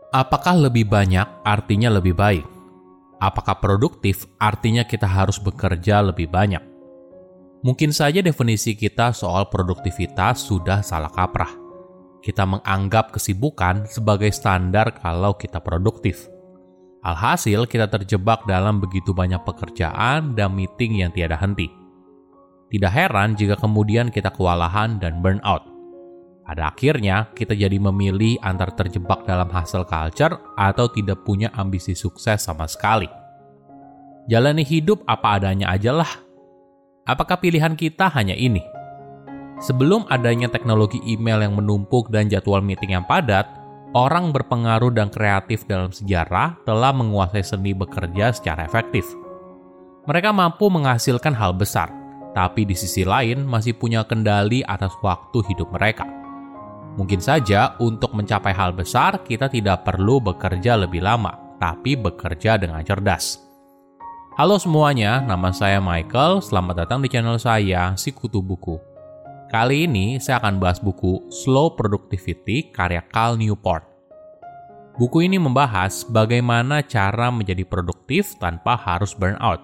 Apakah lebih banyak artinya lebih baik? Apakah produktif artinya kita harus bekerja lebih banyak? Mungkin saja definisi kita soal produktivitas sudah salah kaprah. Kita menganggap kesibukan sebagai standar kalau kita produktif. Alhasil kita terjebak dalam begitu banyak pekerjaan dan meeting yang tiada henti. Tidak heran jika kemudian kita kewalahan dan burnout. Pada akhirnya, kita jadi memilih antara terjebak dalam hustle culture atau tidak punya ambisi sukses sama sekali. Jalani hidup apa adanya aja lah. Apakah pilihan kita hanya ini? Sebelum adanya teknologi email yang menumpuk dan jadwal meeting yang padat, orang berpengaruh dan kreatif dalam sejarah telah menguasai seni bekerja secara efektif. Mereka mampu menghasilkan hal besar, tapi di sisi lain masih punya kendali atas waktu hidup mereka. Mungkin saja untuk mencapai hal besar, kita tidak perlu bekerja lebih lama, tapi bekerja dengan cerdas. Halo semuanya, nama saya Michael. Selamat datang di channel saya, Sikutu Buku. Kali ini saya akan bahas buku Slow Productivity karya Cal Newport. Buku ini membahas bagaimana cara menjadi produktif tanpa harus burnout.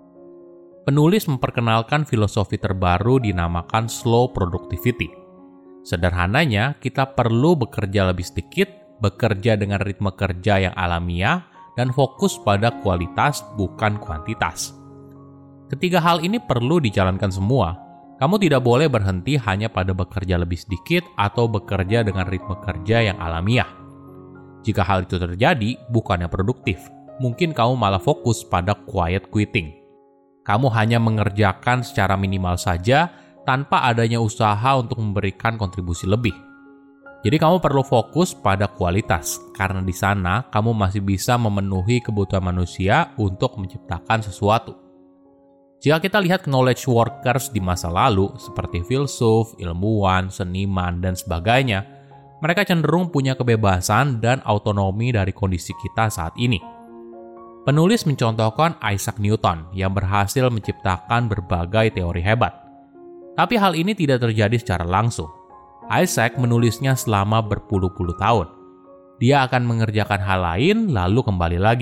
Penulis memperkenalkan filosofi terbaru dinamakan Slow Productivity. Sederhananya, kita perlu bekerja lebih sedikit, bekerja dengan ritme kerja yang alamiah, dan fokus pada kualitas bukan kuantitas. Ketiga hal ini perlu dijalankan semua. Kamu tidak boleh berhenti hanya pada bekerja lebih sedikit atau bekerja dengan ritme kerja yang alamiah. Jika hal itu terjadi, bukannya produktif. Mungkin kamu malah fokus pada quiet quitting. Kamu hanya mengerjakan secara minimal saja, tanpa adanya usaha untuk memberikan kontribusi lebih. Jadi kamu perlu fokus pada kualitas, karena di sana kamu masih bisa memenuhi kebutuhan manusia untuk menciptakan sesuatu. Jika kita lihat knowledge workers di masa lalu, seperti filsuf, ilmuwan, seniman, dan sebagainya, mereka cenderung punya kebebasan dan autonomi dari kondisi kita saat ini. Penulis mencontohkan Isaac Newton yang berhasil menciptakan berbagai teori hebat. Tapi hal ini tidak terjadi secara langsung. Isaac menulisnya selama berpuluh-puluh tahun. Dia akan mengerjakan hal lain lalu kembali lagi.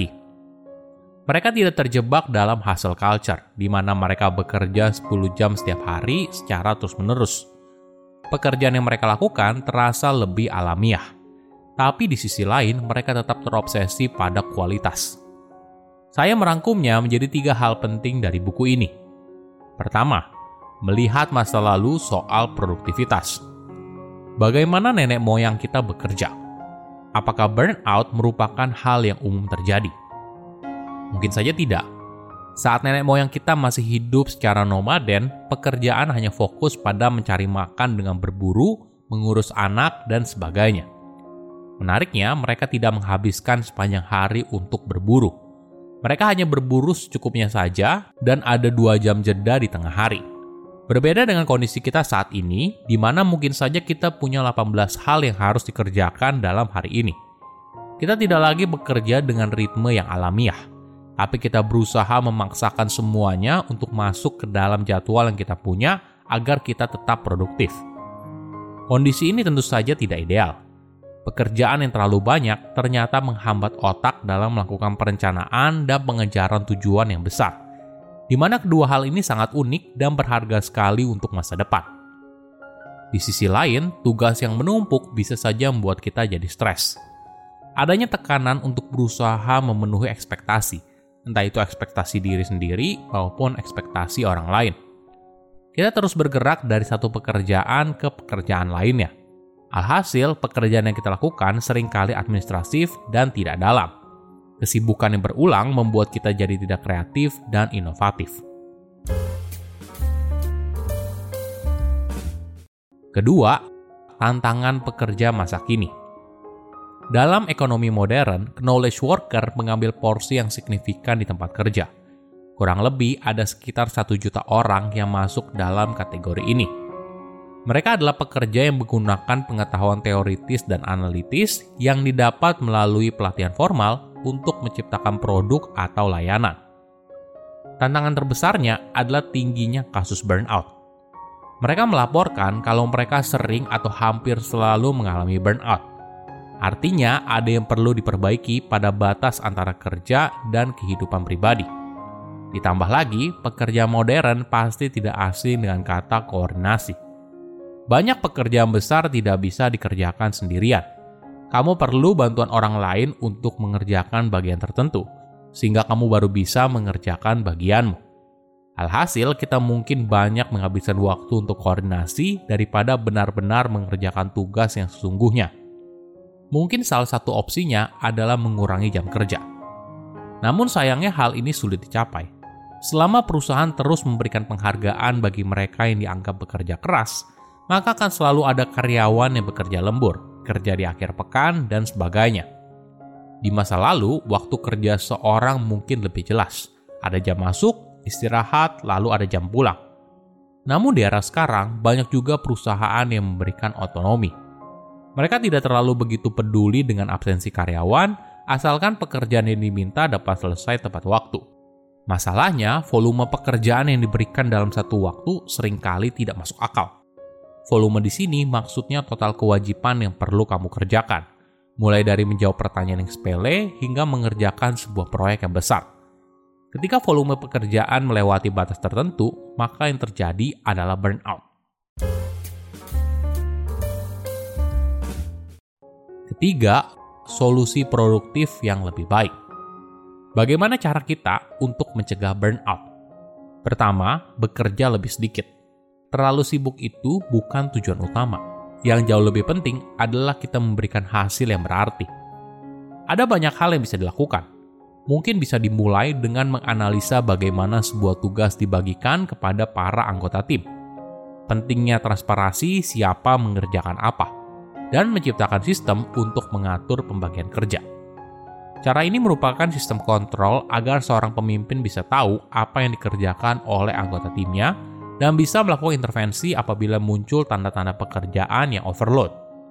Mereka tidak terjebak dalam hustle culture, di mana mereka bekerja 10 jam setiap hari secara terus-menerus. Pekerjaan yang mereka lakukan terasa lebih alamiah. Tapi di sisi lain, mereka tetap terobsesi pada kualitas. Saya merangkumnya menjadi 3 hal penting dari buku ini. Pertama, melihat masa lalu soal produktivitas. Bagaimana nenek moyang kita bekerja? Apakah burnout merupakan hal yang umum terjadi? Mungkin saja tidak. Saat nenek moyang kita masih hidup secara nomaden, pekerjaan hanya fokus pada mencari makan dengan berburu, mengurus anak, dan sebagainya. Menariknya, mereka tidak menghabiskan sepanjang hari untuk berburu. Mereka hanya berburu secukupnya saja, dan ada 2 jam jeda di tengah hari. Berbeda dengan kondisi kita saat ini, di mana mungkin saja kita punya 18 hal yang harus dikerjakan dalam hari ini. Kita tidak lagi bekerja dengan ritme yang alamiah, tapi kita berusaha memaksakan semuanya untuk masuk ke dalam jadwal yang kita punya agar kita tetap produktif. Kondisi ini tentu saja tidak ideal. Pekerjaan yang terlalu banyak ternyata menghambat otak dalam melakukan perencanaan dan pengejaran tujuan yang besar, di mana kedua hal ini sangat unik dan berharga sekali untuk masa depan. Di sisi lain, tugas yang menumpuk bisa saja membuat kita jadi stres. Adanya tekanan untuk berusaha memenuhi ekspektasi, entah itu ekspektasi diri sendiri maupun ekspektasi orang lain. Kita terus bergerak dari satu pekerjaan ke pekerjaan lainnya. Alhasil, pekerjaan yang kita lakukan seringkali administratif dan tidak dalam. Kesibukan yang berulang membuat kita jadi tidak kreatif dan inovatif. Kedua, tantangan pekerja masa kini. Dalam ekonomi modern, knowledge worker mengambil porsi yang signifikan di tempat kerja. Kurang lebih ada sekitar 1 juta orang yang masuk dalam kategori ini. Mereka adalah pekerja yang menggunakan pengetahuan teoritis dan analitis yang didapat melalui pelatihan formal untuk menciptakan produk atau layanan. Tantangan terbesarnya adalah tingginya kasus burnout. Mereka melaporkan kalau mereka sering atau hampir selalu mengalami burnout. Artinya, ada yang perlu diperbaiki pada batas antara kerja dan kehidupan pribadi. Ditambah lagi, pekerja modern pasti tidak asing dengan kata koordinasi. Banyak pekerjaan besar tidak bisa dikerjakan sendirian. Kamu perlu bantuan orang lain untuk mengerjakan bagian tertentu, sehingga kamu baru bisa mengerjakan bagianmu. Alhasil, kita mungkin banyak menghabiskan waktu untuk koordinasi daripada benar-benar mengerjakan tugas yang sesungguhnya. Mungkin salah satu opsinya adalah mengurangi jam kerja. Namun sayangnya hal ini sulit dicapai. Selama perusahaan terus memberikan penghargaan bagi mereka yang dianggap bekerja keras, maka akan selalu ada karyawan yang bekerja lembur, kerja di akhir pekan, dan sebagainya. Di masa lalu, waktu kerja seorang mungkin lebih jelas. Ada jam masuk, istirahat, lalu ada jam pulang. Namun di era sekarang, banyak juga perusahaan yang memberikan otonomi. Mereka tidak terlalu begitu peduli dengan absensi karyawan, asalkan pekerjaan yang diminta dapat selesai tepat waktu. Masalahnya, volume pekerjaan yang diberikan dalam satu waktu seringkali tidak masuk akal. Volume di sini maksudnya total kewajiban yang perlu kamu kerjakan, mulai dari menjawab pertanyaan yang sepele hingga mengerjakan sebuah proyek yang besar. Ketika volume pekerjaan melewati batas tertentu, maka yang terjadi adalah burnout. Ketiga, solusi produktif yang lebih baik. Bagaimana cara kita untuk mencegah burnout? Pertama, bekerja lebih sedikit. Terlalu sibuk itu bukan tujuan utama. Yang jauh lebih penting adalah kita memberikan hasil yang berarti. Ada banyak hal yang bisa dilakukan. Mungkin bisa dimulai dengan menganalisa bagaimana sebuah tugas dibagikan kepada para anggota tim. Pentingnya transparansi siapa mengerjakan apa, dan menciptakan sistem untuk mengatur pembagian kerja. Cara ini merupakan sistem kontrol agar seorang pemimpin bisa tahu apa yang dikerjakan oleh anggota timnya dan bisa melakukan intervensi apabila muncul tanda-tanda pekerjaan yang overload.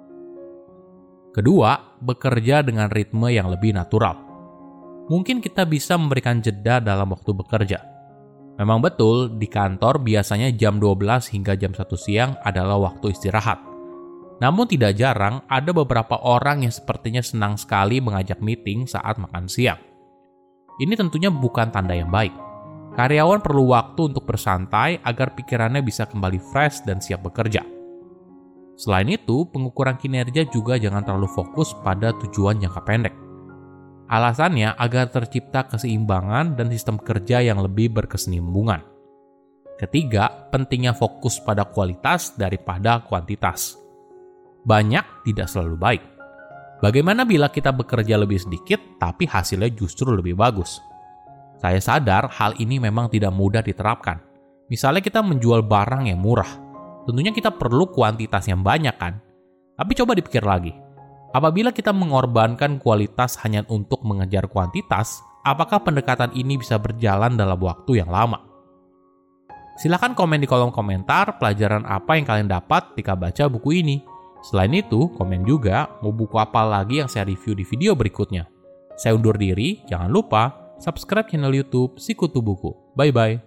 Kedua, bekerja dengan ritme yang lebih natural. Mungkin kita bisa memberikan jeda dalam waktu bekerja. Memang betul, di kantor biasanya jam 12 hingga jam 1 siang adalah waktu istirahat. Namun tidak jarang ada beberapa orang yang sepertinya senang sekali mengajak meeting saat makan siang. Ini tentunya bukan tanda yang baik. Karyawan perlu waktu untuk bersantai agar pikirannya bisa kembali fresh dan siap bekerja. Selain itu, pengukuran kinerja juga jangan terlalu fokus pada tujuan jangka pendek. Alasannya agar tercipta keseimbangan dan sistem kerja yang lebih berkesinambungan. Ketiga, pentingnya fokus pada kualitas daripada kuantitas. Banyak tidak selalu baik. Bagaimana bila kita bekerja lebih sedikit tapi hasilnya justru lebih bagus? Saya sadar hal ini memang tidak mudah diterapkan. Misalnya kita menjual barang yang murah. Tentunya kita perlu kuantitas yang banyak kan? Tapi coba dipikir lagi. Apabila kita mengorbankan kualitas hanya untuk mengejar kuantitas, apakah pendekatan ini bisa berjalan dalam waktu yang lama? Silahkan komen di kolom komentar pelajaran apa yang kalian dapat ketika baca buku ini. Selain itu, komen juga mau buku apa lagi yang saya review di video berikutnya. Saya undur diri, jangan lupa subscribe channel YouTube Sikutu Buku. Bye-bye.